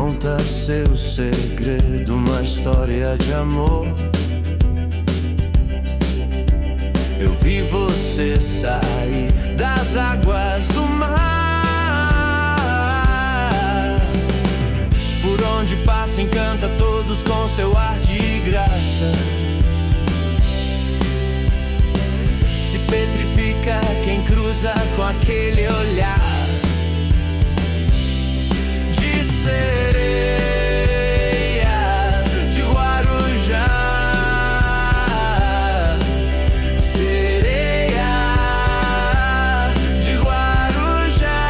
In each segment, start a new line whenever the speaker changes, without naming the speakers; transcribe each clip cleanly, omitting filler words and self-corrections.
conta seu segredo, uma história de amor. Eu vi você sair das águas do mar. Por onde passa encanta todos com seu ar de graça. Se petrifica quem cruza com aquele olhar de sereia de Guarujá. Sereia de Guarujá.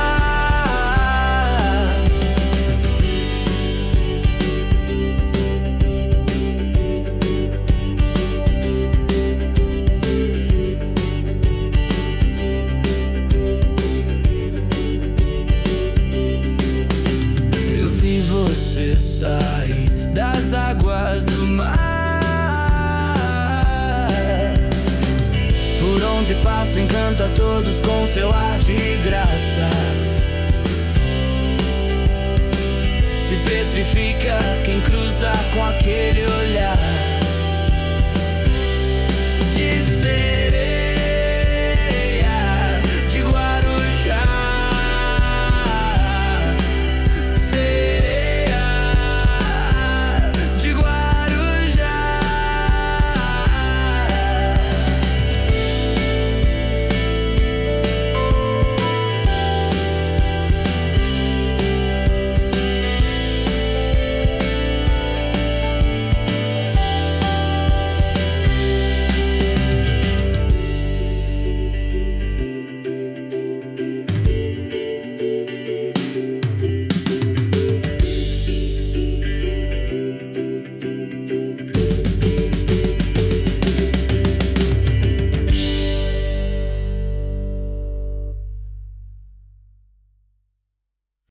Eu vi você sair das águas do mar. Por onde passa encanta todos com seu ar de graça. Se petrifica quem cruza com aquele olhar